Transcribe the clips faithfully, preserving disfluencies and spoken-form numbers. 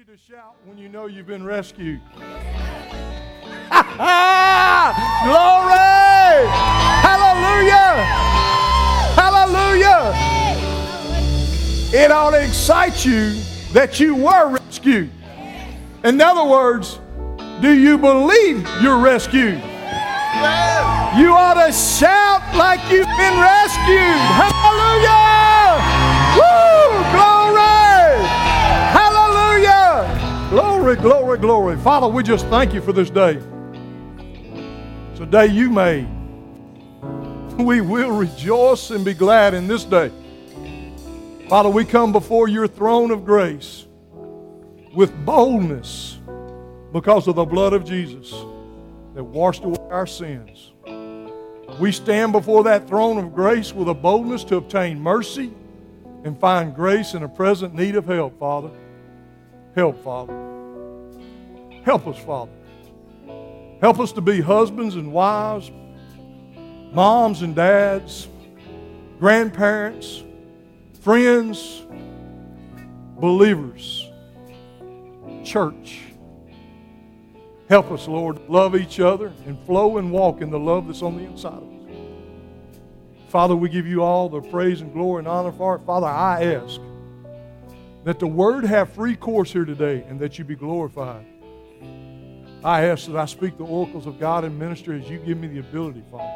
you to shout when you know you've been rescued. Glory! Hallelujah! Hallelujah! It ought to excite you that you were rescued. In other words, do you believe you're rescued? You ought to shout like you've been rescued. Hallelujah! Woo! Glory! Hallelujah! Glory, glory, glory. Father, we just thank you for this day. It's a day you made. We will rejoice and be glad in this day. Father, we come before your throne of grace with boldness because of the blood of Jesus that washed away our sins. We stand before that throne of grace with a boldness to obtain mercy and find grace in a present need of help, Father. Help, Father. Help us, Father. Help us to be husbands and wives, moms and dads, grandparents, friends, believers, church. Help us, Lord, to love each other and flow and walk in the love that's on the inside of us. Father, we give you all the praise and glory and honor for it. Father, I ask that the word have free course here today and that you be glorified. I ask that I speak the oracles of God in ministry as you give me the ability, Father.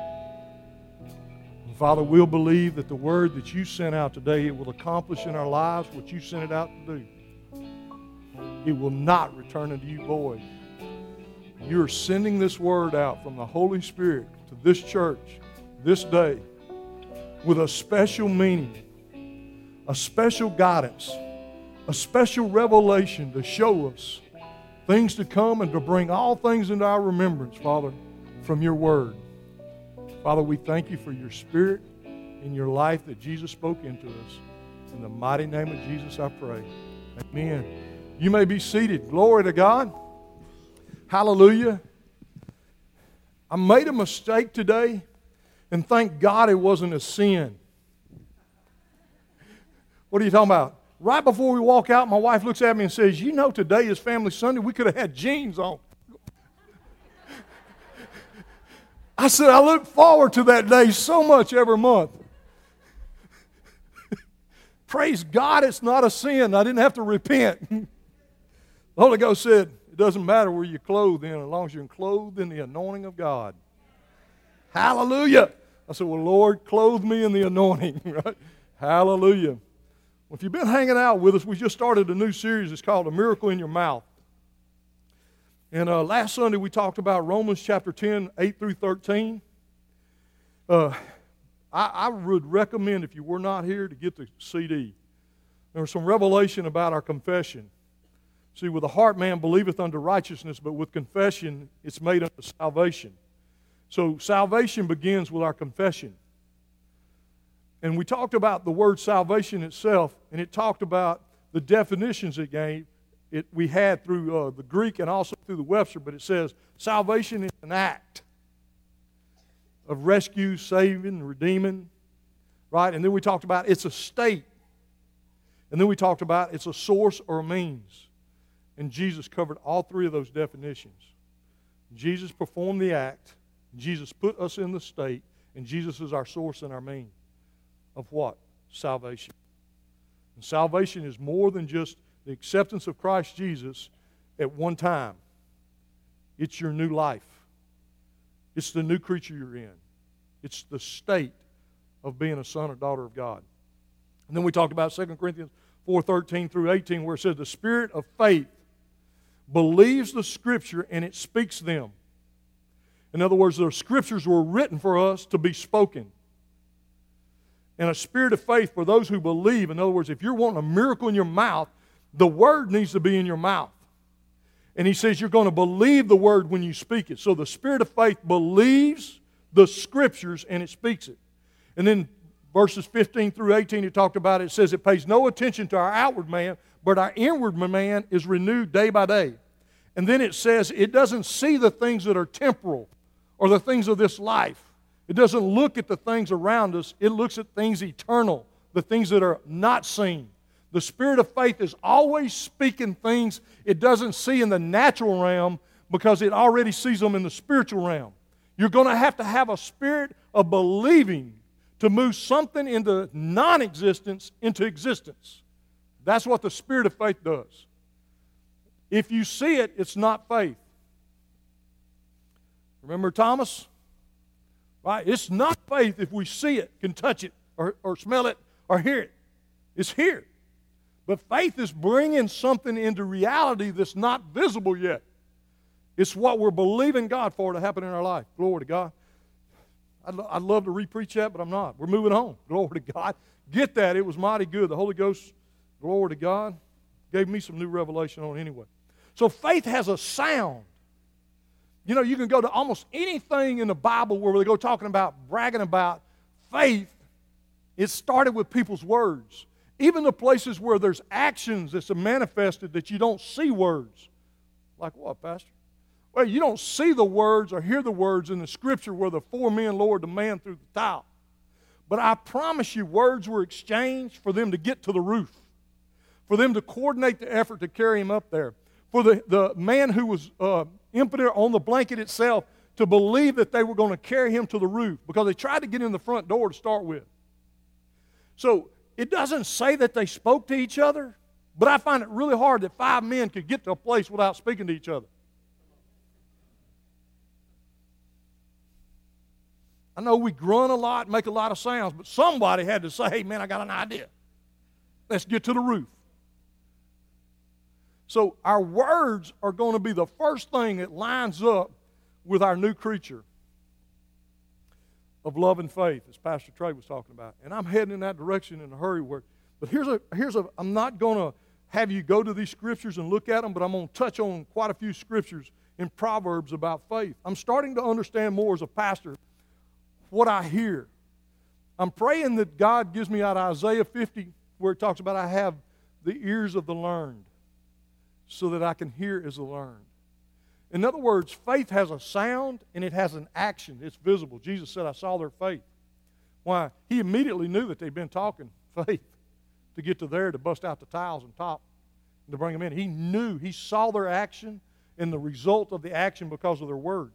And Father, we'll believe that the word that you sent out today, it will accomplish in our lives what you sent it out to do. It will not return unto you void. You are sending this word out from the Holy Spirit to this church this day with a special meaning, a special guidance, a special revelation to show us things to come and to bring all things into our remembrance, Father, from your word. Father, we thank you for your spirit and your life that Jesus spoke into us. In the mighty name of Jesus, I pray. Amen. You may be seated. Glory to God. Hallelujah. I made a mistake today, and thank God it wasn't a sin. What are you talking about? Right before we walk out, my wife looks at me and says, you know, today is Family Sunday. We could have had jeans on. I said, I look forward to that day so much every month. Praise God, it's not a sin. I didn't have to repent. The Holy Ghost said, it doesn't matter where you're clothed in as long as you're clothed in the anointing of God. Hallelujah. I said, well, Lord, clothe me in the anointing. Right? Hallelujah. Well, if you've been hanging out with us, we just started a new series. It's called A Miracle in Your Mouth. And uh, last Sunday we talked about Romans chapter ten, eight through thirteen. Uh, I, I would recommend, if you were not here, to get the C D. There was some revelation about our confession. See, with the heart man believeth unto righteousness, but with confession it's made unto salvation. So salvation begins with our confession. And we talked about the word salvation itself, and it talked about the definitions it gave. It, we had through uh, the Greek and also through the Webster, but it says salvation is an act of rescue, saving, redeeming, right? And then we talked about it's a state. And then we talked about it's a source or a means. And Jesus covered all three of those definitions. Jesus performed the act. Jesus put us in the state. And Jesus is our source and our means. Of what? Salvation. And salvation is more than just the acceptance of Christ Jesus at one time. It's your new life. It's the new creature you're in. It's the state of being a son or daughter of God. And then we talked about Second Corinthians four thirteen through eighteen, where it says the spirit of faith believes the Scripture and it speaks them. In other words, the Scriptures were written for us to be spoken. And a spirit of faith for those who believe. In other words, if you're wanting a miracle in your mouth, the Word needs to be in your mouth. And he says you're going to believe the Word when you speak it. So the spirit of faith believes the Scriptures and it speaks it. And then verses fifteen through eighteen, it talked about it. It says it pays no attention to our outward man, but our inward man is renewed day by day. And then it says it doesn't see the things that are temporal or the things of this life. It doesn't look at the things around us. It looks at things eternal, the things that are not seen, The spirit of faith is always speaking things it doesn't see in the natural realm because it already sees them in the spiritual realm. You're going to have to have a spirit of believing to move something into non-existence into existence. That's what the spirit of faith does. If you see it, it's not faith. Remember Thomas? Right? It's not faith if we see it, can touch it, or, or smell it, or hear it. It's here. But faith is bringing something into reality that's not visible yet. It's what we're believing God for to happen in our life. Glory to God. I'd, lo- I'd love to re-preach that, but I'm not. We're moving on. Glory to God. Get that. It was mighty good. The Holy Ghost, glory to God, gave me some new revelation on it anyway. So faith has a sound. You know, you can go to almost anything in the Bible where they go talking about, bragging about faith. It started with people's words. Even the places where there's actions that's manifested that you don't see words. Like what, Pastor? Well, you don't see the words or hear the words in the Scripture where the four men lowered the man through the tile. But I promise you, words were exchanged for them to get to the roof, for them to coordinate the effort to carry him up there, for the, the man who was uh, impotent on the blanket itself to believe that they were going to carry him to the roof because they tried to get in the front door to start with. So it doesn't say that they spoke to each other, but I find it really hard that five men could get to a place without speaking to each other. I know we grunt a lot, make a lot of sounds, but somebody had to say, hey, man, I got an idea. Let's get to the roof. So our words are going to be the first thing that lines up with our new creature of love and faith, as Pastor Trey was talking about. And I'm heading in that direction in a hurry. Where, but here's a, here's a, I'm not going to have you go to these scriptures and look at them, but I'm going to touch on quite a few scriptures in Proverbs about faith. I'm starting to understand more as a pastor what I hear. I'm praying that God gives me out of Isaiah fifty, where it talks about I have the ears of the learned so that I can hear as the learned. In other words, faith has a sound and it has an action. It's visible. Jesus said, I saw their faith. Why? He immediately knew that they'd been talking faith to get to there to bust out the tiles and top and to bring them in. He knew. He saw their action and the result of the action because of their words.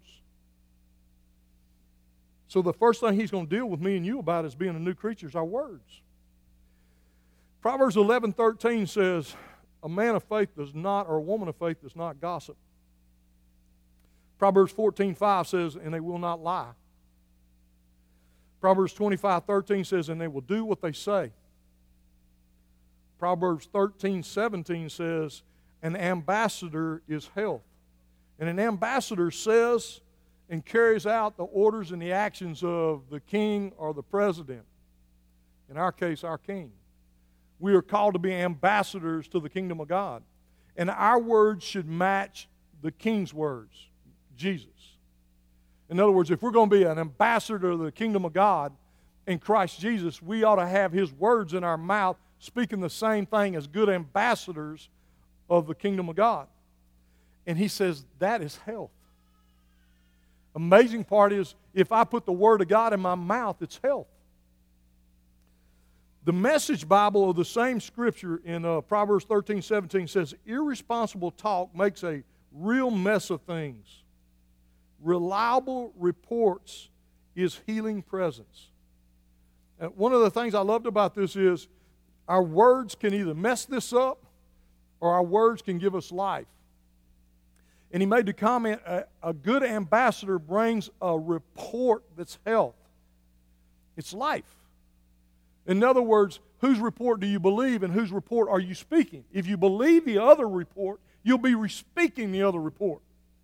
So the first thing he's going to deal with me and you about as being a new creature is our words. Proverbs eleven thirteen says, a man of faith does not, or a woman of faith does not gossip. Proverbs fourteen five says, and they will not lie. Proverbs twenty-five thirteen says, and they will do what they say. Proverbs thirteen seventeen says, an ambassador is health. And an ambassador says and carries out the orders and the actions of the king or the president. In our case, our king. We are called to be ambassadors to the kingdom of God. And our words should match the king's words, Jesus. In other words, if we're going to be an ambassador of the kingdom of God in Christ Jesus, we ought to have his words in our mouth speaking the same thing as good ambassadors of the kingdom of God. And he says that is health. Amazing part is if I put the word of God in my mouth, it's health. The Message Bible of the same scripture in uh, Proverbs thirteen seventeen says, irresponsible talk makes a real mess of things. Reliable reports is healing presence. And one of the things I loved about this is our words can either mess this up or our words can give us life. And he made the comment, a, a good ambassador brings a report that's health. It's life. In other words, whose report do you believe and whose report are you speaking? If you believe the other report, you'll be speaking the other report.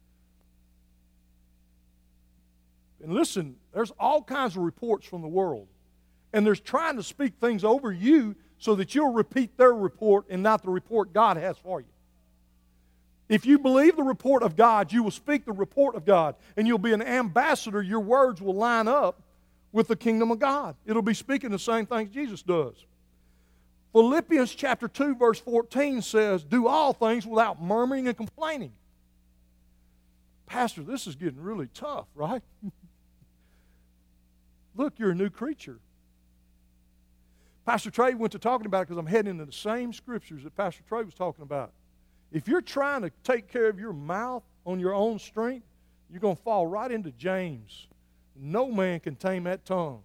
And listen, there's all kinds of reports from the world. And there's trying to speak things over you so that you'll repeat their report and not the report God has for you. If you believe the report of God, you will speak the report of God. And you'll be an ambassador. Your words will line up with the kingdom of God. It'll be speaking the same things Jesus does. Philippians chapter two, verse fourteen says, do all things without murmuring and complaining. Pastor, this is getting really tough, right? Look, you're a new creature. Pastor Trey went to talking about it because I'm heading into the same scriptures that Pastor Trey was talking about. If you're trying to take care of your mouth on your own strength, you're going to fall right into James. No man can tame that tongue.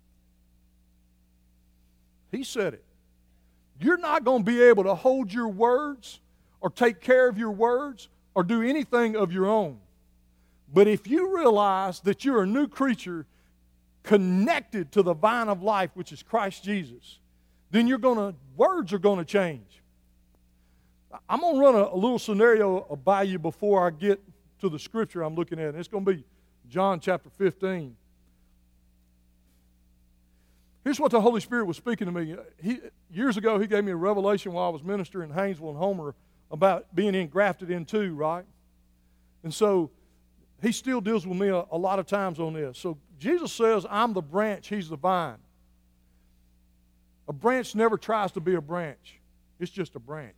He said it. You're not going to be able to hold your words or take care of your words or do anything of your own. But if you realize that you're a new creature connected to the vine of life, which is Christ Jesus, then you're going to, words are going to change. I'm going to run a, a little scenario by you before I get to the scripture I'm looking at. And it's going to be John chapter fifteen. Here's what the Holy Spirit was speaking to me. He, years ago, He gave me a revelation while I was ministering in Haynesville and Homer about being engrafted into, right? And so He still deals with me a, a lot of times on this. So Jesus says, I'm the branch, He's the vine. A branch never tries to be a branch. It's just a branch.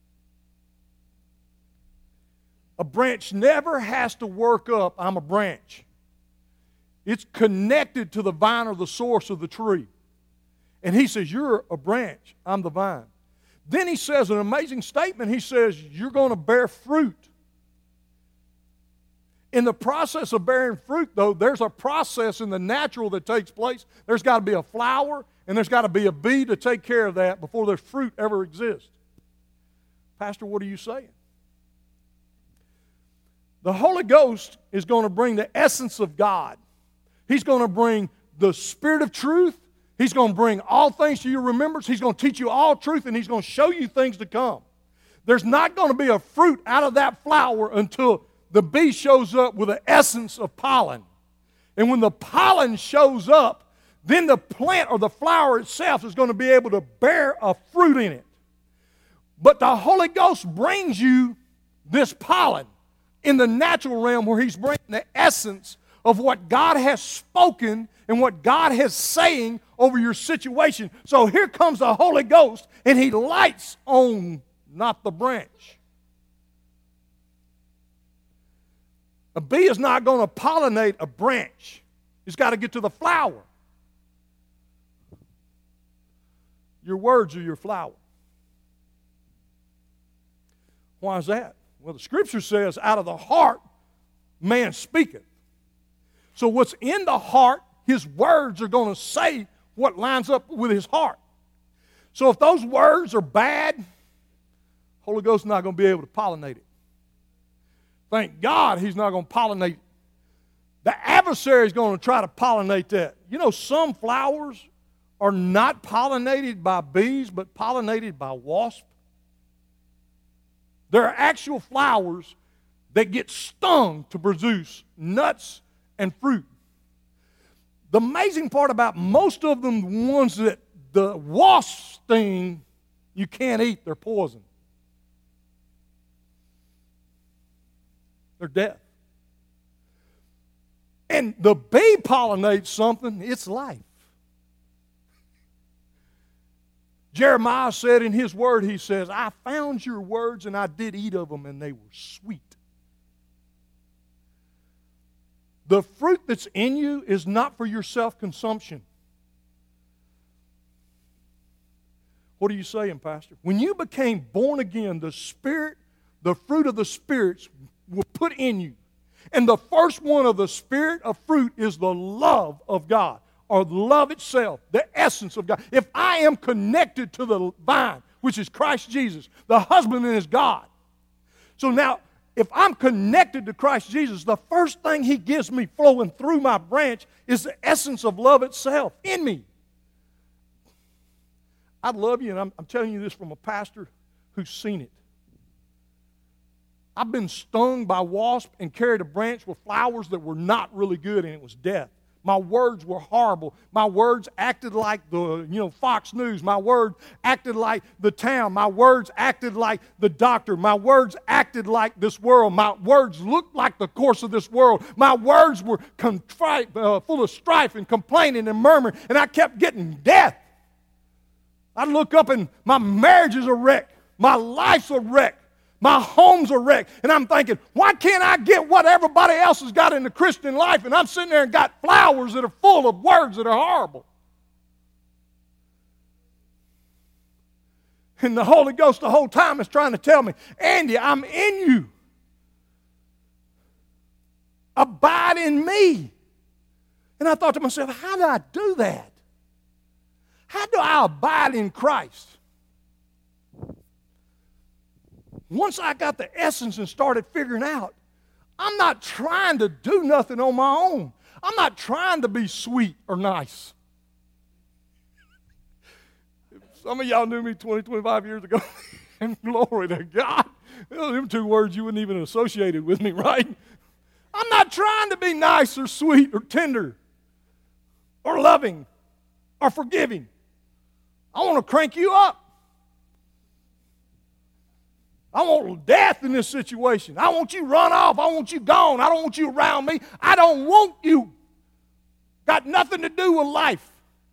A branch never has to work up, I'm a branch. It's connected to the vine or the source of the tree. And He says, you're a branch, I'm the vine. Then He says an amazing statement. He says, you're going to bear fruit. In the process of bearing fruit, though, there's a process in the natural that takes place. There's got to be a flower, and there's got to be a bee to take care of that before there's fruit ever exists. Pastor, what are you saying? The Holy Ghost is going to bring the essence of God. He's going to bring the Spirit of truth. He's going to bring all things to your remembrance. He's going to teach you all truth, and He's going to show you things to come. There's not going to be a fruit out of that flower until the bee shows up with the essence of pollen. And when the pollen shows up, then the plant or the flower itself is going to be able to bear a fruit in it. But the Holy Ghost brings you this pollen in the natural realm where He's bringing the essence of what God has spoken and what God is saying over your situation. So here comes the Holy Ghost, and He lights on not the branch. A bee is not going to pollinate a branch. It's got to get to the flower. Your words are your flower. Why is that? Well, the Scripture says, out of the heart, man speaketh. So what's in the heart, his words are going to say what lines up with his heart. So if those words are bad, Holy Ghost is not going to be able to pollinate it. Thank God He's not going to pollinate it. The adversary is going to try to pollinate that. You know, some flowers are not pollinated by bees, but pollinated by wasps. There are actual flowers that get stung to produce nuts and fruit. The amazing part about most of them, the ones that the wasps sting, you can't eat, they're poison. They're death. And the bee pollinates something, it's life. Jeremiah said in his word, he says, I found your words and I did eat of them and they were sweet. The fruit that's in you is not for your self-consumption. What are you saying, Pastor? When you became born again, the Spirit, the fruit of the spirits were put in you. And the first one of the spirit of fruit is the love of God, or love itself, the essence of God. If I am connected to the vine, which is Christ Jesus, the husbandman is God. So now, if I'm connected to Christ Jesus, the first thing He gives me flowing through my branch is the essence of love itself in me. I love you, and I'm, I'm telling you this from a pastor who's seen it. I've been stung by wasps and carried a branch with flowers that were not really good, and it was death. My words were horrible. My words acted like the, you know, Fox News. My words acted like the town. My words acted like the doctor. My words acted like this world. My words looked like the course of this world. My words were contrite, uh, full of strife and complaining and murmuring, and I kept getting death. I'd look up and my marriage is a wreck. My life's a wreck. My home's a wreck. And I'm thinking, why can't I get what everybody else has got in the Christian life? And I'm sitting there and got flowers that are full of words that are horrible. And the Holy Ghost the whole time is trying to tell me, Andy, I'm in you. Abide in me. And I thought to myself, how do I do that? How do I abide in Christ? Once I got the essence and started figuring out, I'm not trying to do nothing on my own. I'm not trying to be sweet or nice. Some of y'all knew me twenty, twenty-five years ago, and glory to God. Those them two words you wouldn't even associated with me, right? I'm not trying to be nice or sweet or tender or loving or forgiving. I want to crank you up. I want death in this situation. I want you run off. I want you gone. I don't want you around me. I don't want you. Got nothing to do with life.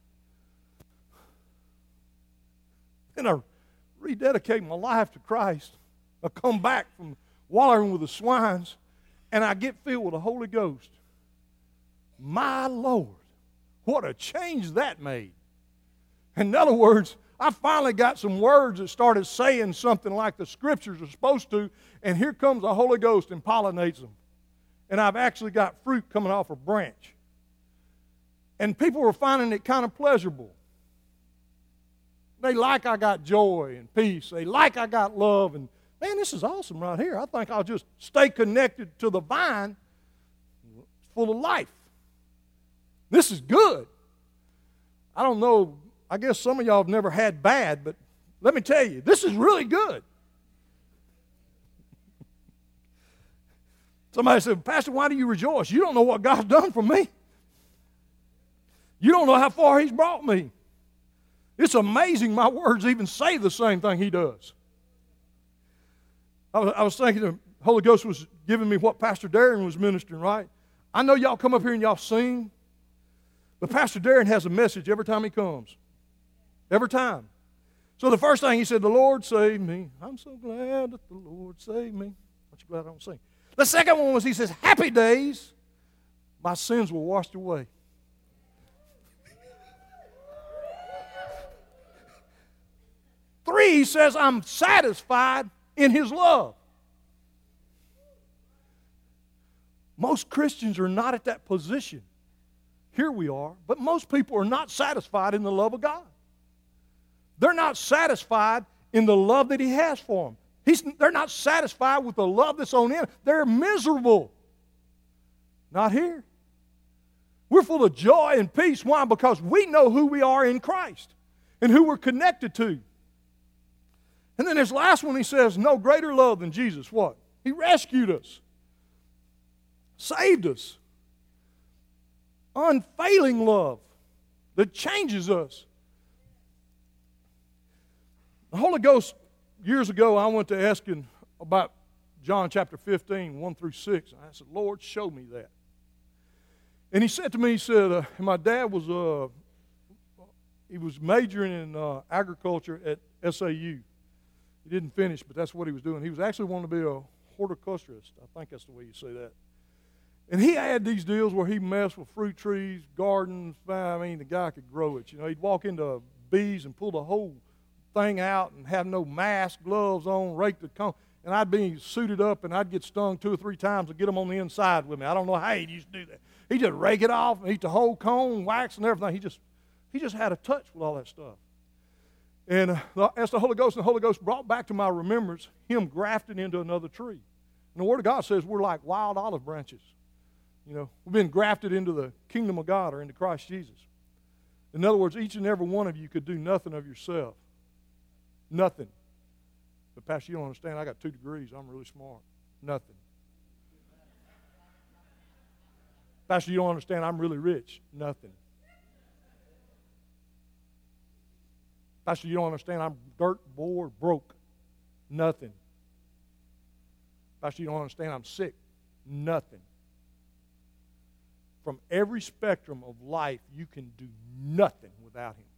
And I rededicate my life to Christ. I come back from wallowing with the swines, and I get filled with the Holy Ghost. My Lord, what a change that made. In other words, I finally got some words that started saying something like the Scriptures are supposed to, and here comes the Holy Ghost and pollinates them. And I've actually got fruit coming off a branch. And people were finding it kind of pleasurable. They like I got joy and peace. They like I got love. And, man, this is awesome right here. I think I'll just stay connected to the vine. It's full of life. This is good. I don't know. I guess some of y'all have never had bad, but let me tell you, this is really good. Somebody said, Pastor, why do you rejoice? You don't know what God's done for me. You don't know how far He's brought me. It's amazing my words even say the same thing He does. I was, I was thinking the Holy Ghost was giving me what Pastor Darren was ministering, right? I know y'all come up here and y'all sing, but Pastor Darren has a message every time he comes. Every time. So the first thing he said, the Lord saved me. I'm so glad that the Lord saved me. Aren't you glad I don't sing? The second one was he says, happy days, my sins were washed away. Three, he says, I'm satisfied in His love. Most Christians are not at that position. Here we are, but most people are not satisfied in the love of God. They're not satisfied in the love that He has for them. He's, they're not satisfied with the love that's on Him. They're miserable. Not here. We're full of joy and peace. Why? Because we know who we are in Christ and who we're connected to. And then this last one, he says, no greater love than Jesus. What? He rescued us. Saved us. Unfailing love that changes us. The Holy Ghost, years ago, I went to ask Him about John chapter fifteen, one through six. I said, Lord, show me that. And He said to me, He said, uh, my dad was, uh, he was majoring in uh, agriculture at S A U. He didn't finish, but that's what he was doing. He was actually wanting to be a horticulturist. I think that's the way you say that. And he had these deals where he messed with fruit trees, gardens. I mean, the guy could grow it. You know, he'd walk into bees and pull the whole thing out and have no mask, gloves on, rake the cone. And I'd be suited up, and I'd get stung two or three times to get them on the inside with me. I don't know how he used to do that. He'd just rake it off and eat the whole cone, wax and everything. He just, he just had a touch with all that stuff. And uh, as the Holy Ghost, and the Holy Ghost brought back to my remembrance him grafted into another tree. And the Word of God says we're like wild olive branches. You know, we've been grafted into the kingdom of God or into Christ Jesus. In other words, each and every one of you could do nothing of yourself. Nothing. But Pastor, you don't understand, I got two degrees. I'm really smart. Nothing. Pastor, you don't understand, I'm really rich. Nothing. Pastor, you don't understand, I'm dirt, poor, broke. Nothing. Pastor, you don't understand, I'm sick. Nothing. From every spectrum of life, you can do nothing without Him.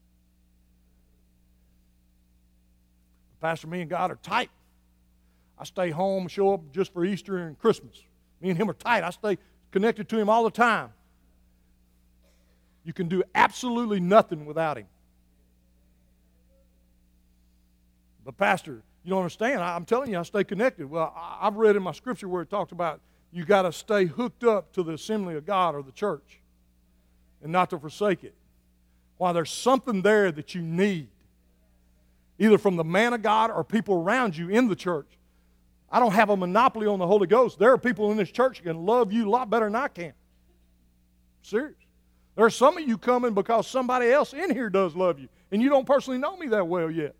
Pastor, me and God are tight. I stay home, show up just for Easter and Christmas. Me and Him are tight. I stay connected to Him all the time. You can do absolutely nothing without Him. But Pastor, you don't understand. I, I'm telling you, I stay connected. Well, I, I've read in my scripture where it talks about you got to stay hooked up to the assembly of God or the church and not to forsake it. Why? There's something there that you need, either from the man of God or people around you in the church. I don't have a monopoly on the Holy Ghost. There are people in this church that can love you a lot better than I can. Serious. There are some of you coming because somebody else in here does love you, and you don't personally know me that well yet.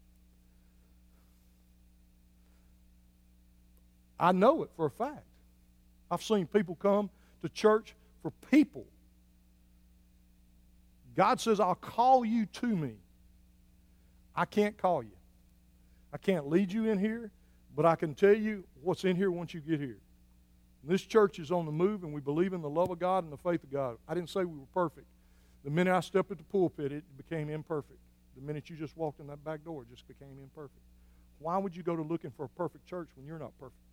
I know it for a fact. I've seen people come to church for people. God says, I'll call you to me. I can't call you. I can't lead you in here, but I can tell you what's in here once you get here. This church is on the move, and we believe in the love of God and the faith of God. I didn't say we were perfect. The minute I stepped at the pulpit, it became imperfect. The minute you just walked in that back door, it just became imperfect. Why would you go to looking for a perfect church when you're not perfect?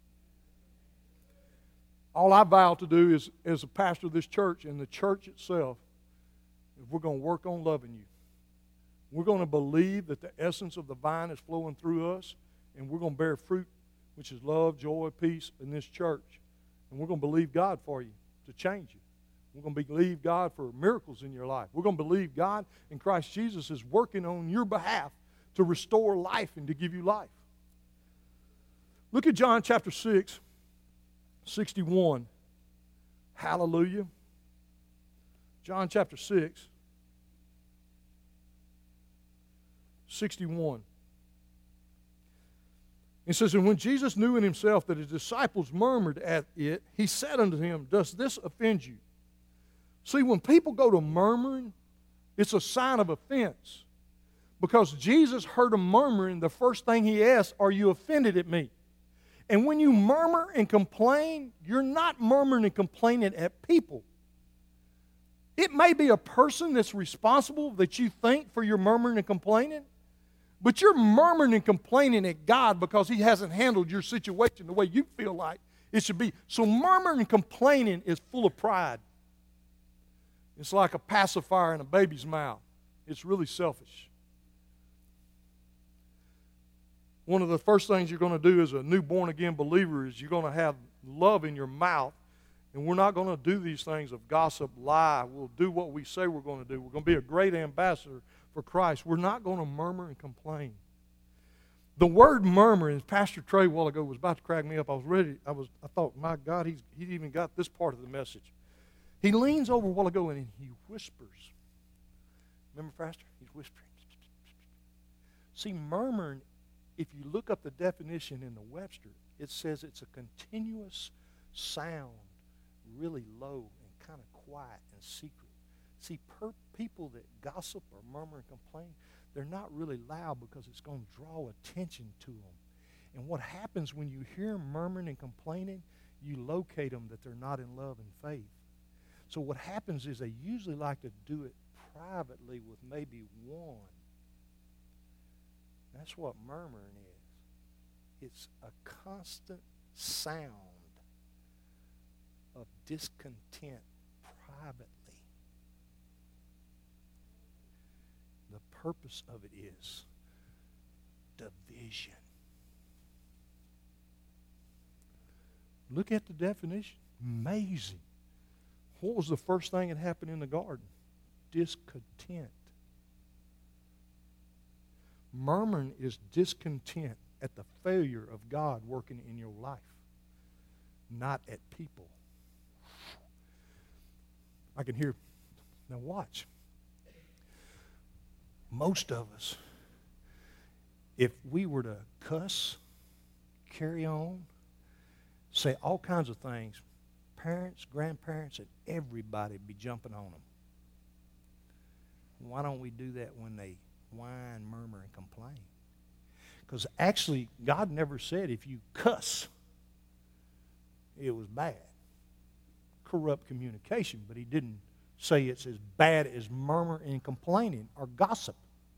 All I vow to do is, as a pastor of this church and the church itself, is we're going to work on loving you. We're going to believe that the essence of the vine is flowing through us, and we're going to bear fruit, which is love, joy, peace in this church. And we're going to believe God for you to change you. We're going to believe God for miracles in your life. We're going to believe God in Christ Jesus is working on your behalf to restore life and to give you life. Look at John chapter six, sixty-one. Hallelujah. John chapter six, sixty-one. It says, and when Jesus knew in himself that his disciples murmured at it, he said unto him, does this offend you? See, when people go to murmuring, it's a sign of offense. Because Jesus heard them murmuring, the first thing he asked, are you offended at me? And when you murmur and complain, you're not murmuring and complaining at people. It may be a person that's responsible that you think for your murmuring and complaining, but you're murmuring and complaining at God because he hasn't handled your situation the way you feel like it should be. So murmuring and complaining is full of pride. It's like a pacifier in a baby's mouth. It's really selfish. One of the first things you're going to do as a new born-again believer is you're going to have love in your mouth. And we're not going to do these things of gossip, lie. We'll do what we say we're going to do. We're going to be a great ambassador for Christ. We're not going to murmur and complain. The word murmur, as Pastor Trey a while ago was about to crack me up, I was ready. I was. I thought, my God, he's he even got this part of the message. He leans over a while ago and he whispers. Remember, Pastor? He's whispering. See, murmuring, if you look up the definition in the Webster, it says it's a continuous sound, really low and kind of quiet and secret. See, per people that gossip or murmur and complain, they're not really loud because it's going to draw attention to them. And what happens when you hear them murmuring and complaining, you locate them that they're not in love and faith. So what happens is they usually like to do it privately with maybe one. That's what murmuring is. It's a constant sound of discontent privately. The purpose of it is division. Look at the definition. Amazing. What was the first thing that happened in the garden? Discontent. Murmuring is discontent at the failure of God working in your life, not at people. I can hear, now watch. Most of us, if we were to cuss, carry on, say all kinds of things, parents, grandparents, and everybody be jumping on them. Why don't we do that when they whine, murmur, and complain? Because actually, God never said if you cuss, it was bad. Corrupt communication, but he didn't say it's as bad as murmur and complaining or gossip.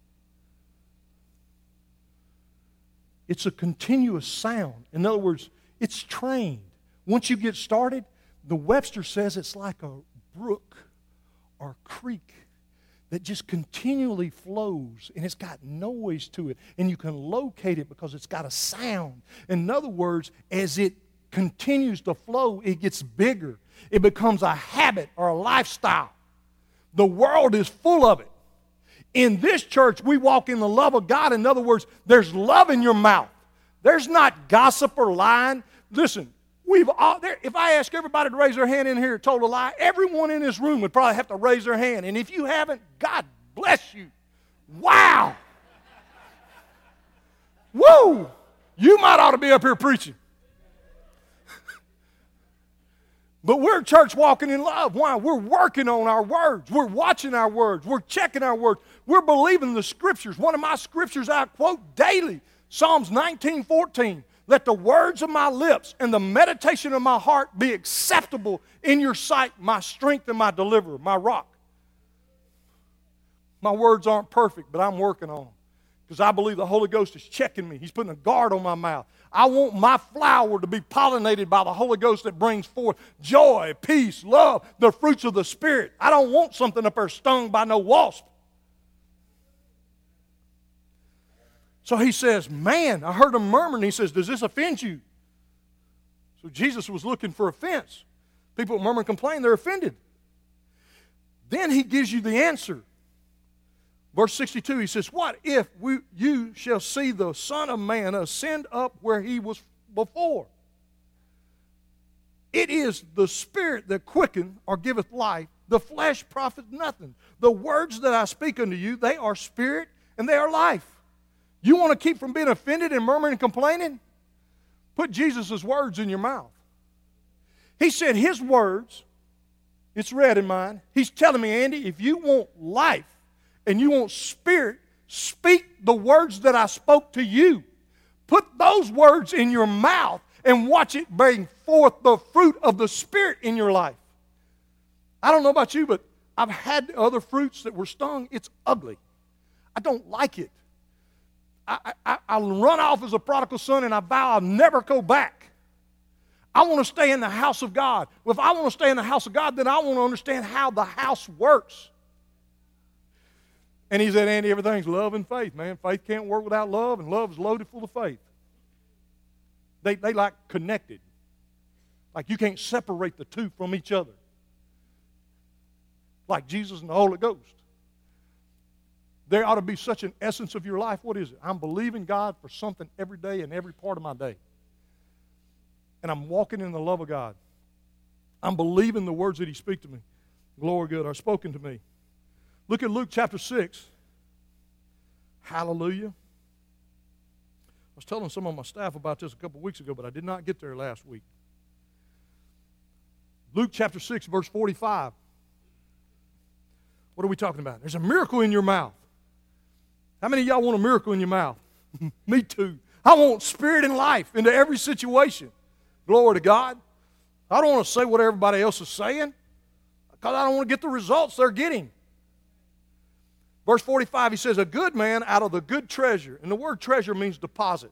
It's a continuous sound. In other words, it's trained. Once you get started, the Webster says it's like a brook or creek that just continually flows, and it's got noise to it, and you can locate it because it's got a sound. In other words, as it continues to flow, it gets bigger. It becomes a habit or a lifestyle. The world is full of it. In this church, we walk in the love of God. In other words, there's love in your mouth. There's not gossip or lying. Listen, we've all, there, if I ask everybody to raise their hand in here and told a lie, everyone in this room would probably have to raise their hand. And if you haven't, God bless you. Wow. Woo! You might ought to be up here preaching. But we're a church walking in love. Why? We're working on our words. We're watching our words. We're checking our words. We're believing the Scriptures. One of my Scriptures I quote daily, Psalms nineteen fourteen. Let the words of my lips and the meditation of my heart be acceptable in your sight, my strength and my deliverer, my rock. My words aren't perfect, but I'm working on them because I believe the Holy Ghost is checking me. He's putting a guard on my mouth. I want my flower to be pollinated by the Holy Ghost that brings forth joy, peace, love, the fruits of the Spirit. I don't want something up there stung by no wasp. So he says, man, I heard him murmuring. He says, does this offend you? So Jesus was looking for offense. People murmur and complain, they're offended. Then he gives you the answer. Verse sixty-two, he says, what if we, you shall see the Son of Man ascend up where he was before? It is the Spirit that quickeneth or giveth life. The flesh profiteth nothing. The words that I speak unto you, they are spirit and they are life. You want to keep from being offended and murmuring and complaining? Put Jesus' words in your mouth. He said his words, it's read in mine. He's telling me, Andy, if you want life, and you want spirit, speak the words that I spoke to you. Put those words in your mouth and watch it bring forth the fruit of the Spirit in your life. I don't know about you, but I've had other fruits that were stung. It's ugly. I don't like it. I, I, I'll run off as a prodigal son and I vow I'll never go back. I want to stay in the house of God. Well, if I want to stay in the house of God, then I want to understand how the house works. And he said, Andy, everything's love and faith, man. Faith can't work without love, and love is loaded full of faith. They, they like connected. Like you can't separate the two from each other. Like Jesus and the Holy Ghost. There ought to be such an essence of your life. What is it? I'm believing God for something every day and every part of my day. And I'm walking in the love of God. I'm believing the words that He speaks to me. Glory good are spoken to me. Look at Luke chapter six. Hallelujah. I was telling some of my staff about this a couple weeks ago, but I did not get there last week. Luke chapter six, verse forty-five. What are we talking about? There's a miracle in your mouth. How many of y'all want a miracle in your mouth? Me too. I want spirit and life into every situation. Glory to God. I don't want to say what everybody else is saying because I don't want to get the results they're getting. Verse forty-five, he says, a good man out of the good treasure. And the word treasure means deposit.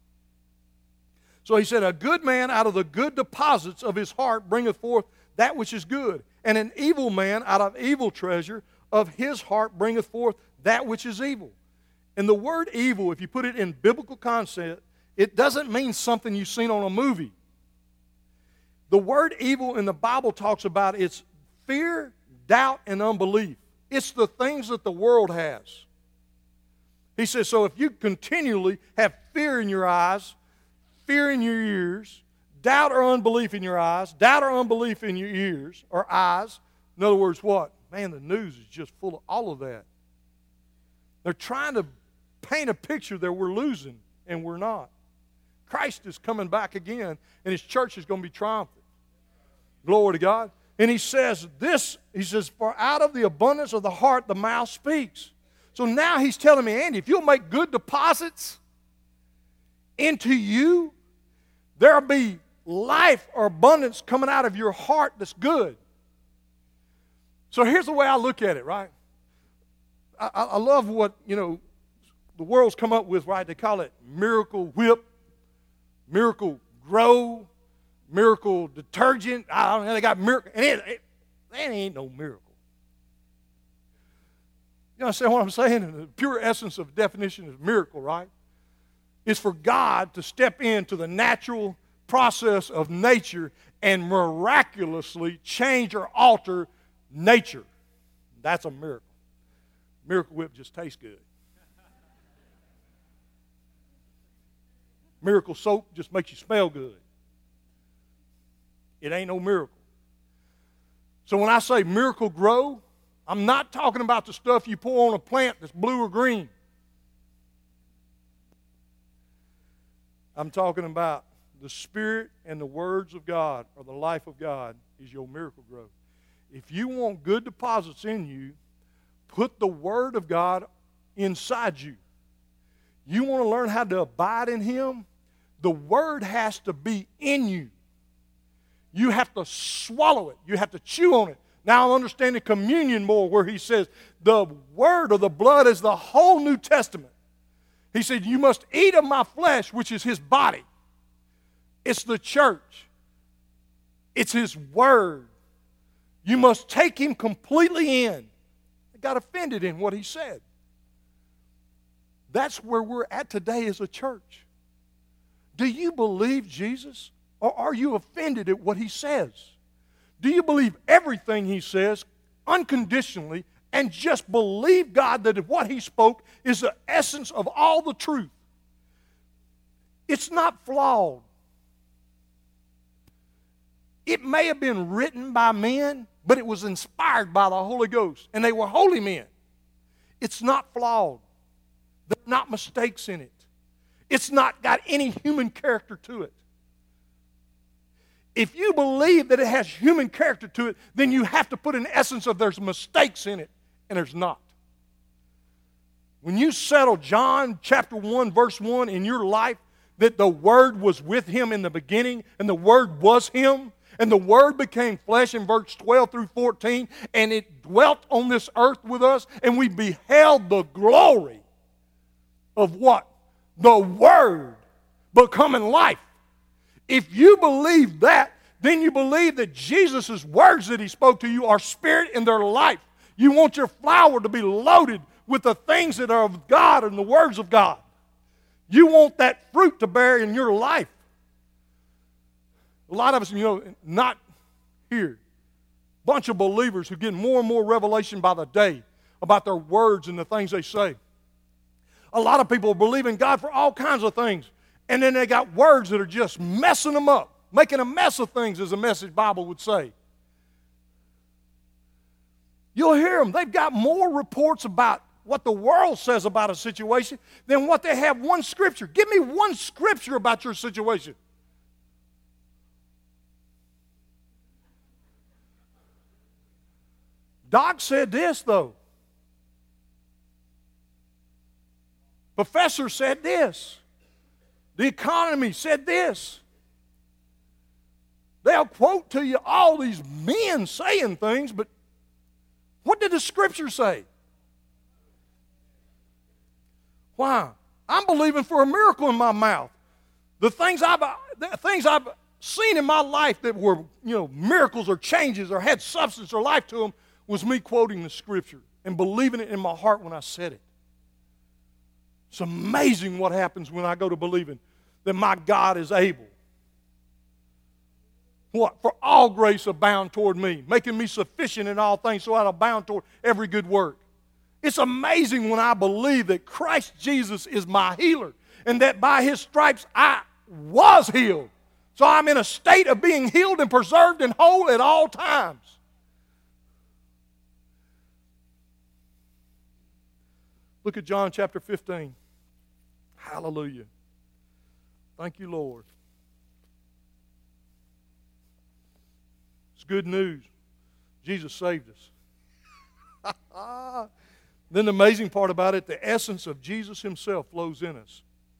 So he said, a good man out of the good deposits of his heart bringeth forth that which is good. And an evil man out of evil treasure of his heart bringeth forth that which is evil. And the word evil, if you put it in biblical concept, it doesn't mean something you've seen on a movie. The word evil in the Bible talks about its fear, doubt, and unbelief. It's the things that the world has. He says, so if you continually have fear in your eyes, fear in your ears, doubt or unbelief in your eyes, doubt or unbelief in your ears or eyes, in other words, what? Man, the news is just full of all of that. They're trying to paint a picture that we're losing, and we're not. Christ is coming back again, and His church is going to be triumphant. Glory to God. And he says this, he says, for out of the abundance of the heart the mouth speaks. So now he's telling me, Andy, if you'll make good deposits into you, there'll be life or abundance coming out of your heart that's good. So here's the way I look at it, right? I, I love what, you know, the world's come up with, right? They call it Miracle Whip, Miracle Grow, Miracle detergent. I don't know. They got miracle, and it, it, that ain't no miracle. You understand what I'm saying? The pure essence of definition is miracle, right? It's for God to step into the natural process of nature and miraculously change or alter nature. That's a miracle. Miracle Whip just tastes good. Miracle soap just makes you smell good. It ain't no miracle. So when I say miracle grow, I'm not talking about the stuff you pour on a plant that's blue or green. I'm talking about the Spirit and the words of God, or the life of God, is your miracle growth. If you want good deposits in you, put the Word of God inside you. You want to learn how to abide in Him? The Word has to be in you. You have to swallow it. You have to chew on it. Now I'm understanding communion more, where he says the Word or the blood is the whole New Testament. He said, you must eat of my flesh, which is His body. It's the church. It's His Word. You must take Him completely in. I got offended in what he said. That's where we're at today as a church. Do you believe Jesus, or are you offended at what He says? Do you believe everything He says unconditionally and just believe God that what He spoke is the essence of all the truth? It's not flawed. It may have been written by men, but it was inspired by the Holy Ghost, and they were holy men. It's not flawed. There are not mistakes in it. It's not got any human character to it. If you believe that it has human character to it, then you have to put an essence of there's mistakes in it, and there's not. When you settle John chapter one, verse one in your life, that the Word was with Him in the beginning, and the Word was Him, and the Word became flesh in verse twelve through fourteen, and it dwelt on this earth with us, and we beheld the glory of what? The Word becoming life. If you believe that, then you believe that Jesus' words that He spoke to you are spirit in their life. You want your flower to be loaded with the things that are of God and the words of God. You want that fruit to bear in your life. A lot of us, you know, not here. Bunch of believers who get more and more revelation by the day about their words and the things they say. A lot of people believe in God for all kinds of things, and then they got words that are just messing them up, making a mess of things, as the Message Bible would say. You'll hear them. They've got more reports about what the world says about a situation than what they have one scripture. Give me one scripture about your situation. Doc said this, though. Professor said this. The economy said this. They'll quote to you all these men saying things, but what did the Scripture say? Why? I'm believing for a miracle in my mouth. The things I've, the things I've seen in my life that were, you know, miracles or changes or had substance or life to them was me quoting the Scripture and believing it in my heart when I said it. It's amazing what happens when I go to believing that my God is able. What? For all grace abound toward me, making me sufficient in all things so I'll abound toward every good work. It's amazing when I believe that Christ Jesus is my healer and that by His stripes I was healed. So I'm in a state of being healed and preserved and whole at all times. Look at John chapter fifteen. Hallelujah. Thank you, Lord. It's good news. Jesus saved us. Then the amazing part about it, the essence of Jesus Himself flows in us.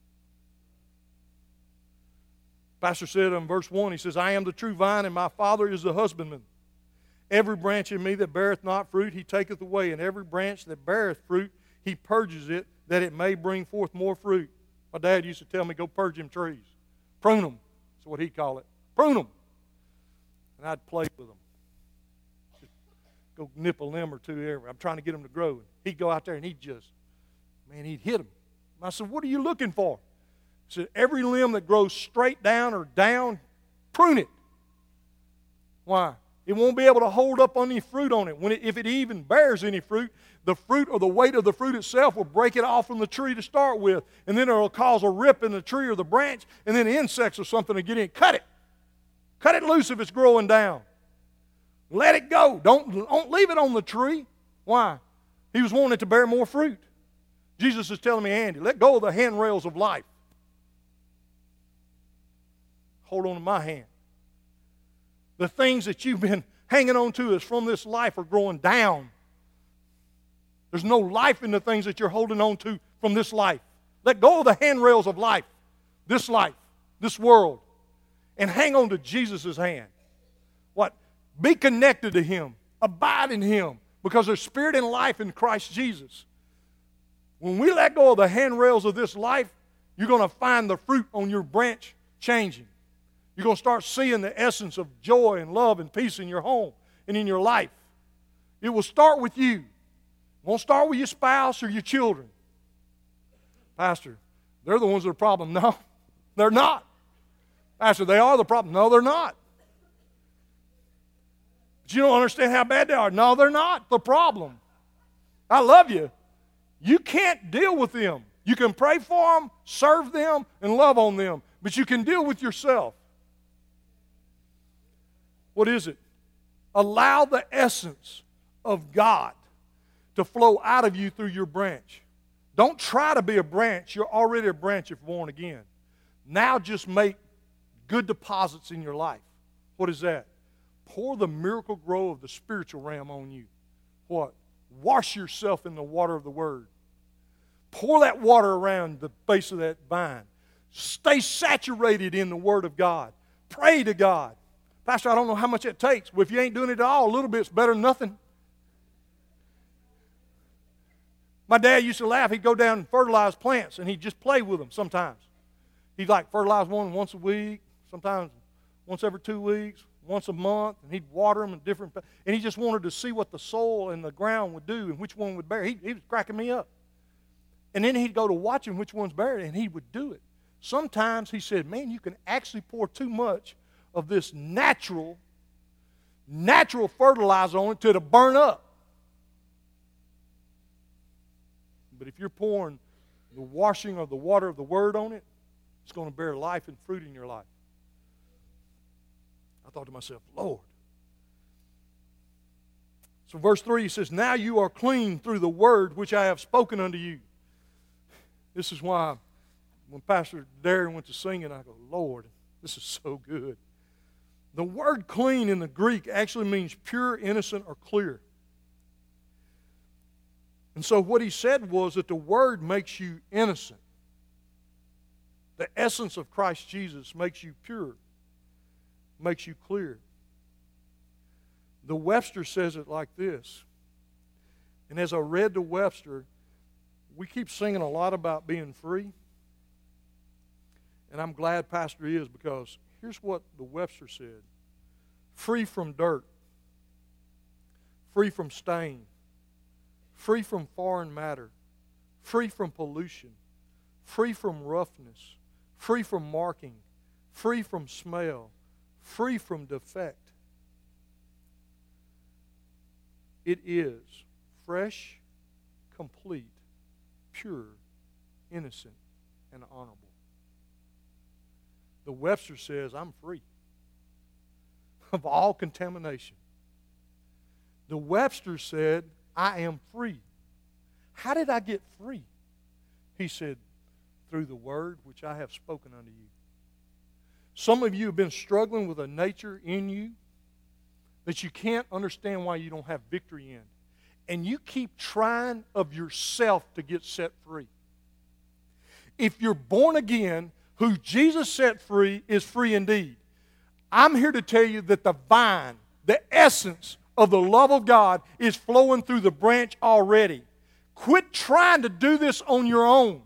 Pastor said in verse one, he says, I am the true vine, and my Father is the husbandman. Every branch in me that beareth not fruit, He taketh away, and every branch that beareth fruit, He purges it, that it may bring forth more fruit. My dad used to tell me, go purge them trees. Prune them. That's what he'd call it. Prune them. And I'd play with them. go nip a limb or two there. I'm trying to get them to grow. He'd go out there and he'd just, man, he'd hit them. I said, what are you looking for? He said, every limb that grows straight down or down, prune it. Why? It won't be able to hold up any fruit on it. When it, if it even bears any fruit, the fruit or the weight of the fruit itself will break it off from the tree to start with. And then it will cause a rip in the tree or the branch, and then insects or something to get in. Cut it. Cut it loose if it's growing down. Let it go. Don't, don't leave it on the tree. Why? He was wanting it to bear more fruit. Jesus is telling me, Andy, let go of the handrails of life. Hold on to my hand. The things that you've been hanging on to is from this life are growing down. There's no life in the things that you're holding on to from this life. Let go of the handrails of life, this life, this world, and hang on to Jesus' hand. What? Be connected to Him. Abide in Him, because there's spirit and life in Christ Jesus. When we let go of the handrails of this life, you're going to find the fruit on your branch changing. You're going to start seeing the essence of joy and love and peace in your home and in your life. It will start with you. It won't start with your spouse or your children. Pastor, they're the ones that are the problem. No, they're not. Pastor, they are the problem. No, they're not. But you don't understand how bad they are. No, they're not the problem. I love you. You can't deal with them. You can pray for them, serve them, and love on them, but you can deal with yourself. What is it? Allow the essence of God to flow out of you through your branch. Don't try to be a branch. You're already a branch if born again. Now just make good deposits in your life. What is that? Pour the miracle grow of the spiritual realm on you. What? Wash yourself in the water of the Word. Pour that water around the base of that vine. Stay saturated in the Word of God. Pray to God. Pastor, I don't know how much it takes. Well, if you ain't doing it at all, a little bit's better than nothing. My dad used to laugh. He'd go down and fertilize plants, and he'd just play with them sometimes. He'd like fertilize one once a week, sometimes once every two weeks, once a month, and he'd water them in different, and he just wanted to see what the soil and the ground would do and which one would bear. He, he was cracking me up. And then he'd go to watching which one's bearing, and he would do it. Sometimes he said, man, you can actually pour too much of this natural, natural fertilizer on it till it burn up. But if you're pouring the washing of the water of the Word on it, it's going to bear life and fruit in your life. I thought to myself, Lord. So verse three, he says, now you are clean through the word which I have spoken unto you. This is why when Pastor Darren went to singing, I go, Lord, this is so good. The word clean in the Greek actually means pure, innocent, or clear. And so what he said was that the Word makes you innocent. The essence of Christ Jesus makes you pure, makes you clear. The Webster says it like this. And as I read the Webster, we keep singing a lot about being free. And I'm glad Pastor is, because here's what the Webster said. Free from dirt, free from stain, free from foreign matter, free from pollution, free from roughness, free from marking, free from smell, free from defect. It is fresh, complete, pure, innocent, and honorable. The Webster says, I'm free of all contamination. The Webster said, I am free. How did I get free? He said, through the word which I have spoken unto you. Some of you have been struggling with a nature in you that you can't understand why you don't have victory in. And you keep trying of yourself to get set free. If you're born again, who Jesus set free is free indeed. I'm here to tell you that the vine, the essence of the love of God is flowing through the branch already. Quit trying to do this on your own.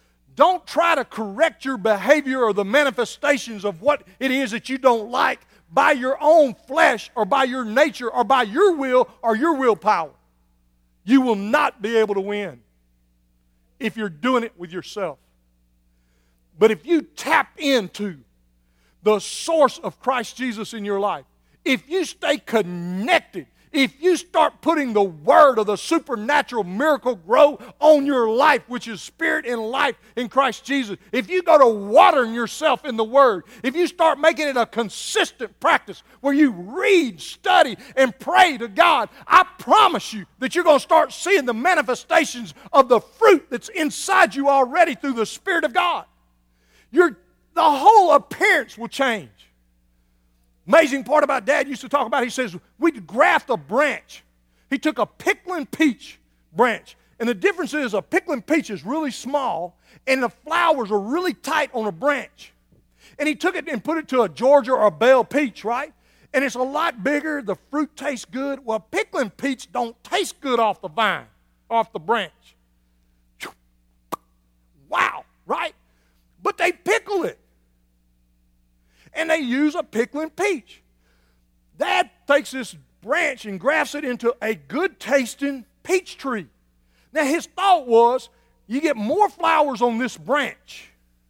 Don't try to correct your behavior or the manifestations of what it is that you don't like by your own flesh or by your nature or by your will or your willpower. You will not be able to win if you're doing it with yourself. But if you tap into the source of Christ Jesus in your life, if you stay connected, if you start putting the word of the supernatural miracle grow on your life, which is spirit and life in Christ Jesus, if you go to watering yourself in the word, if you start making it a consistent practice where you read, study, and pray to God, I promise you that you're going to start seeing the manifestations of the fruit that's inside you already through the Spirit of God. Your, the whole appearance will change. Amazing part about Dad used to talk about, he says, we'd graft a branch. He took a pickling peach branch. And the difference is a pickling peach is really small and the flowers are really tight on a branch. And he took it and put it to a Georgia or a Bell peach, right? And it's a lot bigger. The fruit tastes good. Well, pickling peach don't taste good off the vine, off the branch. Wow, right? But they pickle it. And they use a pickling peach. Dad takes this branch and grafts it into a good-tasting peach tree. Now, his thought was, you get more flowers on this branch,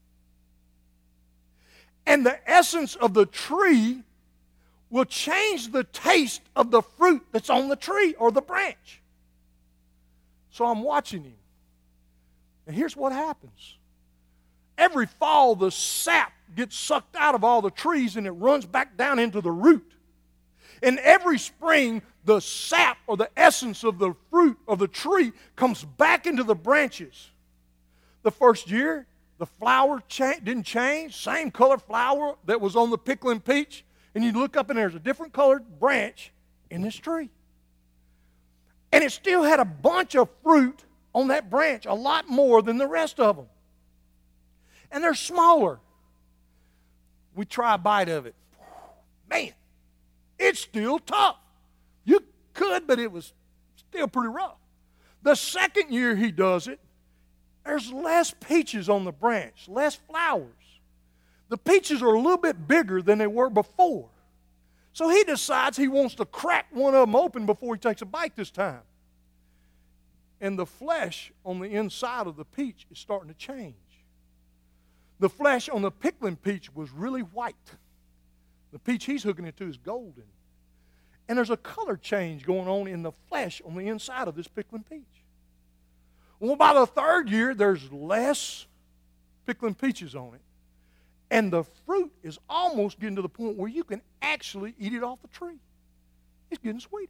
and the essence of the tree will change the taste of the fruit that's on the tree or the branch. So I'm watching him. And here's what happens. Every fall, the sap gets sucked out of all the trees and it runs back down into the root. And every spring, the sap or the essence of the fruit of the tree comes back into the branches. The first year, the flower cha- didn't change. Same color flower that was on the pickling peach. And you look up and there's a different colored branch in this tree. And it still had a bunch of fruit on that branch, a lot more than the rest of them. And they're smaller. We try a bite of it. Man, it's still tough. You could, but it was still pretty rough. The second year he does it, there's less peaches on the branch, less flowers. The peaches are a little bit bigger than they were before. So he decides he wants to crack one of them open before he takes a bite this time. And the flesh on the inside of the peach is starting to change. The flesh on the pickling peach was really white. The peach he's hooking it to is golden. And there's a color change going on in the flesh on the inside of this pickling peach. Well, by the third year, there's less pickling peaches on it. And the fruit is almost getting to the point where you can actually eat it off the tree. It's getting sweeter.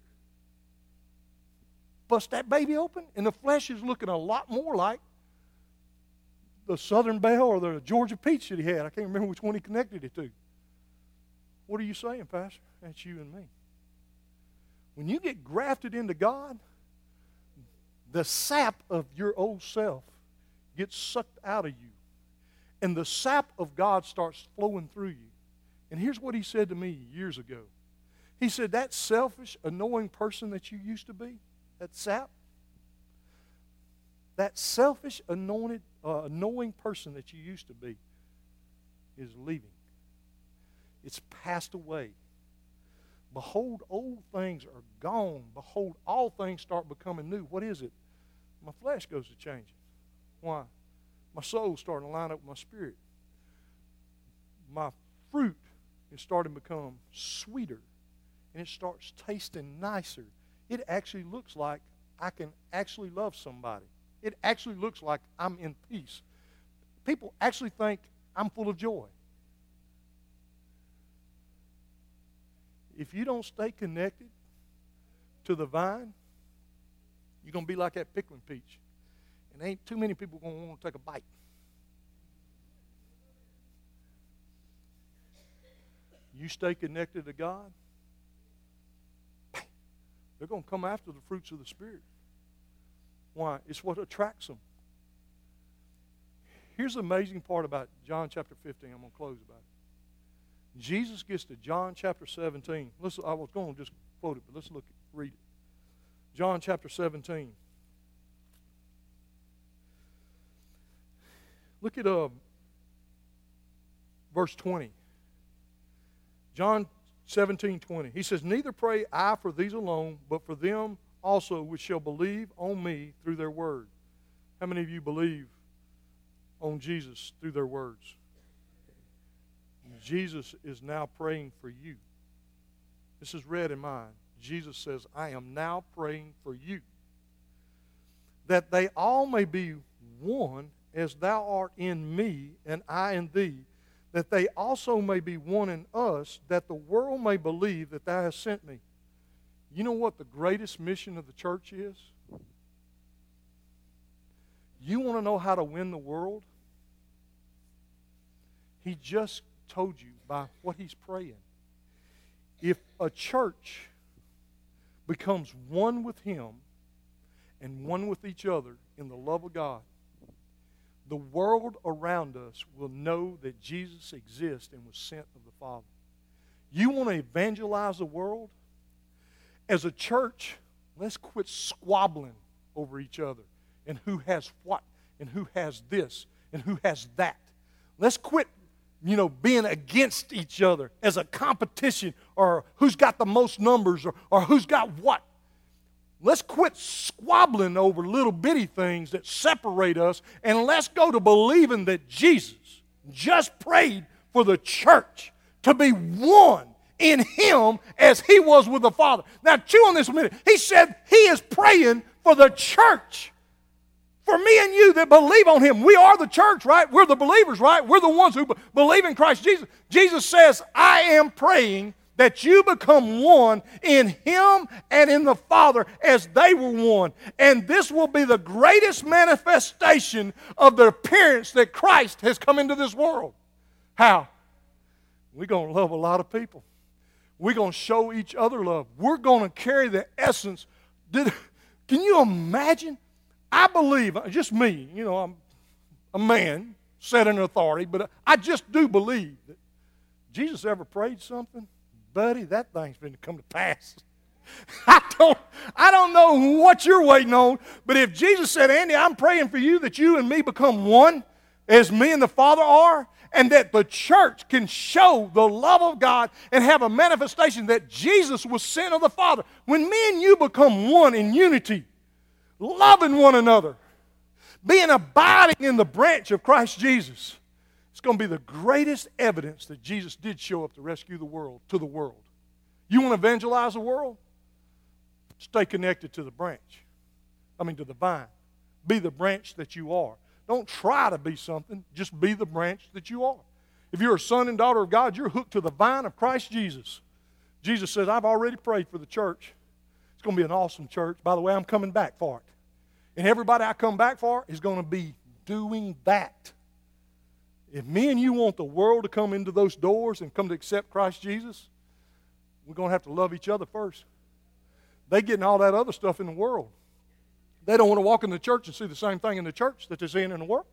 Bust that baby open, and the flesh is looking a lot more like the Southern Belle or the Georgia peach that he had. I can't remember which one he connected it to. What are you saying, Pastor? That's you and me. When you get grafted into God, the sap of your old self gets sucked out of you. And the sap of God starts flowing through you. And here's what he said to me years ago. He said, that selfish, annoying person that you used to be, that sap, that selfish, anointed, uh, annoying person that you used to be is leaving. It's passed away. Behold, old things are gone. Behold, all things start becoming new. What is it? My flesh goes to changing. Why? My soul's starting to line up with my spirit. My fruit is starting to become sweeter. And it starts tasting nicer. It actually looks like I can actually love somebody. It actually looks like I'm in peace. People actually think I'm full of joy. If you don't stay connected to the vine, you're going to be like that pickling peach. And ain't too many people going to want to take a bite. You stay connected to God, they're going to come after the fruits of the Spirit. Why? It's what attracts them. Here's the amazing part about John chapter fifteen. I'm going to close about it. Jesus gets to John chapter seventeen. Listen, I was going to just quote it, but let's look at read it. John chapter seventeen. Look at uh, verse twenty. John seventeen twenty. He says, neither pray I for these alone, but for them also which shall believe on me through their word. How many of you believe on Jesus through their words? Jesus is now praying for you. This is read in mine. Jesus says, I am now praying for you, that they all may be one as thou art in me and I in thee, that they also may be one in us, that the world may believe that thou hast sent me. You know what the greatest mission of the church is? You want to know how to win the world? He just told you by what he's praying. If a church becomes one with him and one with each other in the love of God, the world around us will know that Jesus exists and was sent of the Father. You want to evangelize the world? As a church, let's quit squabbling over each other and who has what and who has this and who has that. Let's quit, you know, being against each other as a competition or who's got the most numbers or, or who's got what. Let's quit squabbling over little bitty things that separate us, and let's go to believing that Jesus just prayed for the church to be one in him as he was with the Father. Now, chew on this a minute. He said he is praying for the church. For me and you that believe on him. We are the church, right? We're the believers, right? We're the ones who believe in Christ Jesus. Jesus says, I am praying that you become one in him and in the Father as they were one. And this will be the greatest manifestation of the appearance that Christ has come into this world. How? We're going to love a lot of people. We're going to show each other love. We're going to carry the essence. Did, can you imagine? I believe, just me, you know, I'm a man set in authority, but I just do believe that Jesus ever prayed something. Buddy, that thing's been to come to pass. I don't, I don't know what you're waiting on, but if Jesus said, Andy, I'm praying for you that you and me become one as me and the Father are, and that the church can show the love of God and have a manifestation that Jesus was sent of the Father. When me and you become one in unity, loving one another, being abiding in the branch of Christ Jesus, it's going to be the greatest evidence that Jesus did show up to rescue the world, to the world. You want to evangelize the world? Stay connected to the branch. I mean, to the vine. Be the branch that you are. Don't try to be something. Just be the branch that you are. If you're a son and daughter of God, you're hooked to the vine of Christ Jesus. Jesus says, I've already prayed for the church. It's going to be an awesome church. By the way, I'm coming back for it. And everybody I come back for is going to be doing that. If me and you want the world to come into those doors and come to accept Christ Jesus, we're going to have to love each other first. They're getting all that other stuff in the world. They don't want to walk in the church and see the same thing in the church that they're seeing in the world.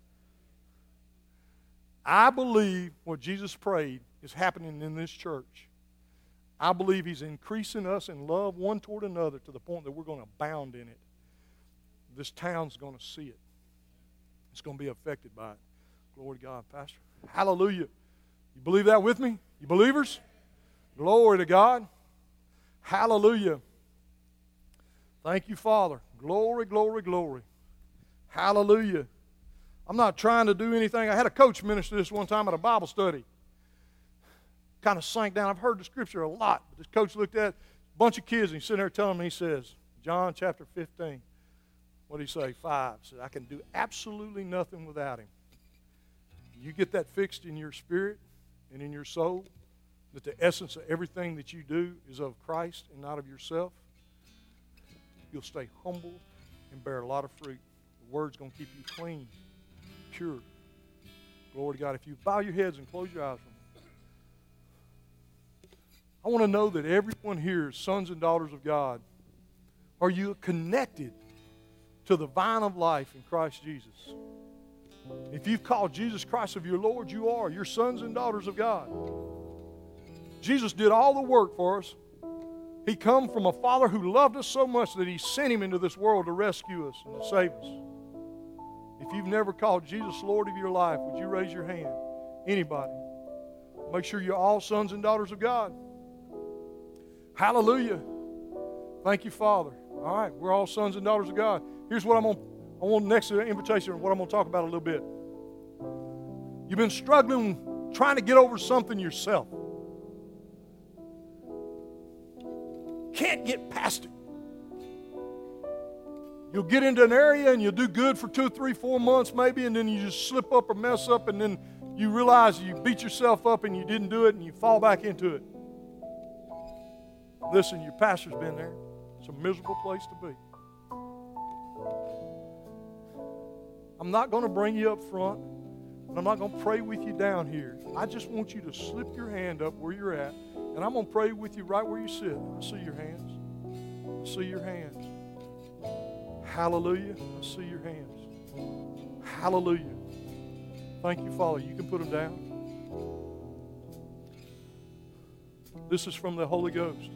I believe what Jesus prayed is happening in this church. I believe he's increasing us in love one toward another to the point that we're going to abound in it. This town's going to see it. It's going to be affected by it. Glory to God, Pastor. Hallelujah. You believe that with me? You believers? Glory to God. Hallelujah. Thank you, Father. Glory, glory, glory. Hallelujah. I'm not trying to do anything. I had a coach minister this one time at a Bible study. Kind of sank down. I've heard the scripture a lot. But this coach looked at a bunch of kids and he's sitting there telling me, he says, John chapter fifteen. What did he say? Five. He said, I can do absolutely nothing without him. You get that fixed in your spirit and in your soul, that the essence of everything that you do is of Christ and not of yourself, you'll stay humble and bear a lot of fruit. The Word's going to keep you clean, pure. Glory to God. If you bow your heads and close your eyes for me, I want to know that everyone here is sons and daughters of God. Are you connected to the vine of life in Christ Jesus? If you've called Jesus Christ of your Lord, you are. You're sons and daughters of God. Jesus did all the work for us. He come from a Father who loved us so much that He sent Him into this world to rescue us and to save us. If you've never called Jesus Lord of your life, would you raise your hand? Anybody? Make sure you're all sons and daughters of God. Hallelujah. Thank you, Father. All right, we're all sons and daughters of God. Here's what I'm going to, I want next to the invitation, what I'm going to talk about a little bit. You've been struggling, trying to get over something yourself. Can't get past it. You'll get into an area and you'll do good for two, three, four months maybe, and then you just slip up or mess up, and then you realize you beat yourself up and you didn't do it, and you fall back into it. Listen, your pastor's been there. It's a miserable place to be. I'm not going to bring you up front, and I'm not going to pray with you down here. I just want you to slip your hand up where you're at, and I'm going to pray with you right where you sit. I see your hands. I see your hands. Hallelujah. I see your hands. Hallelujah. Thank you, Father. You can put them down. This is from the Holy Ghost.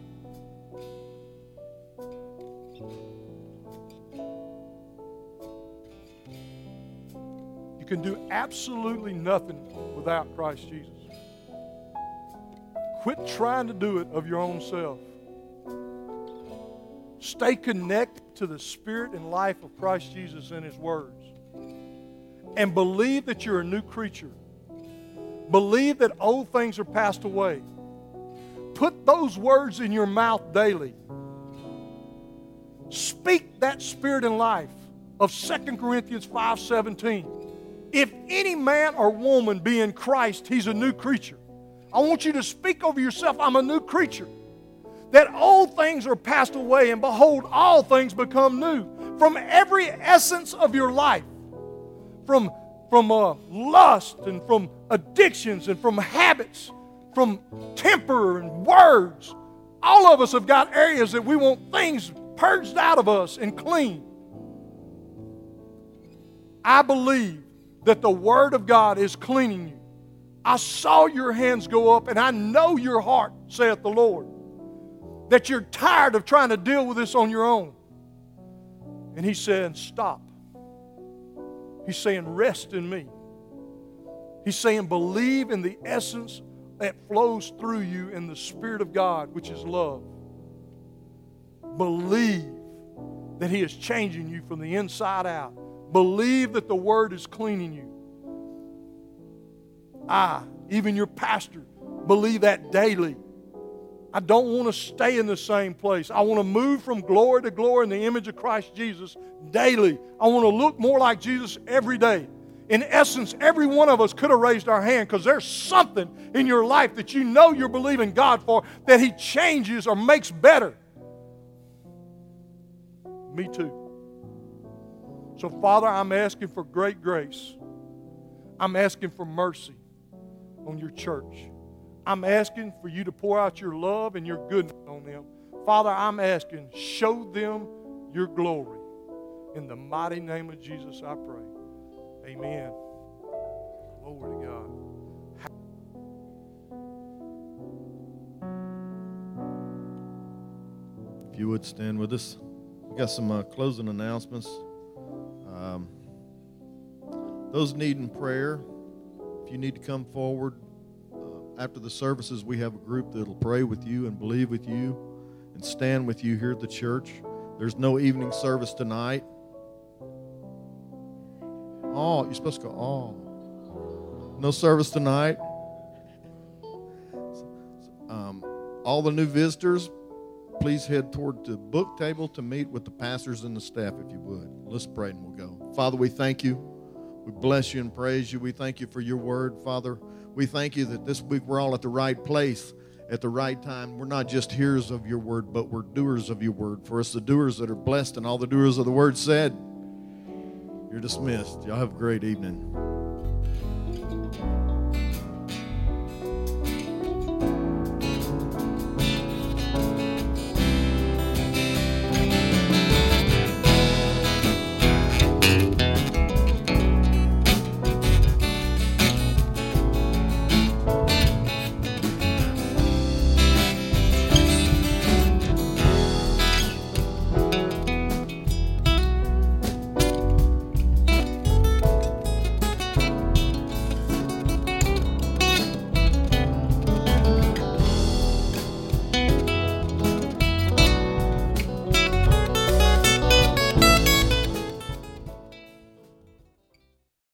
You can do absolutely nothing without Christ Jesus. Quit trying to do it of your own self. Stay connected to the Spirit and life of Christ Jesus and His words. And believe that you're a new creature. Believe that old things are passed away. Put those words in your mouth daily. Speak that Spirit and life of Second Corinthians five seventeen. If any man or woman be in Christ, he's a new creature. I want you to speak over yourself, I'm a new creature. That old things are passed away, and behold, all things become new. From every essence of your life, from, from uh, lust and from addictions and from habits, from temper and words, all of us have got areas that we want things purged out of us and clean. I believe that the Word of God is cleaning you. I saw your hands go up, and I know your heart, saith the Lord, that you're tired of trying to deal with this on your own. And He's saying, stop. He's saying, rest in me. He's saying, believe in the essence that flows through you in the Spirit of God, which is love. Believe that He is changing you from the inside out. Believe that the Word is cleaning you. I, even your pastor, believe that daily. I don't want to stay in the same place. I want to move from glory to glory in the image of Christ Jesus daily. I want to look more like Jesus every day. In essence, every one of us could have raised our hand, because there's something in your life that you know you're believing God for, that He changes or makes better. Me too. So, Father, I'm asking for great grace. I'm asking for mercy on your church. I'm asking for you to pour out your love and your goodness on them. Father, I'm asking, show them your glory. In the mighty name of Jesus, I pray. Amen. Glory to God. If you would stand with us. We got some uh, closing announcements. Um, those needing prayer, if you need to come forward, after the services, we have a group that will pray with you and believe with you and stand with you here at the church. There's no evening service tonight. Oh, you're supposed to go, oh. No service tonight. Um, all the new visitors, please head toward the book table to meet with the pastors and the staff, if you would. Let's pray and we'll go. Father, we thank you. We bless you and praise you. We thank you for your word, Father. We thank you that this week we're all at the right place at the right time. We're not just hearers of your word, but we're doers of your word. For us, the doers that are blessed, and all the doers of the word said, you're dismissed. Y'all have a great evening.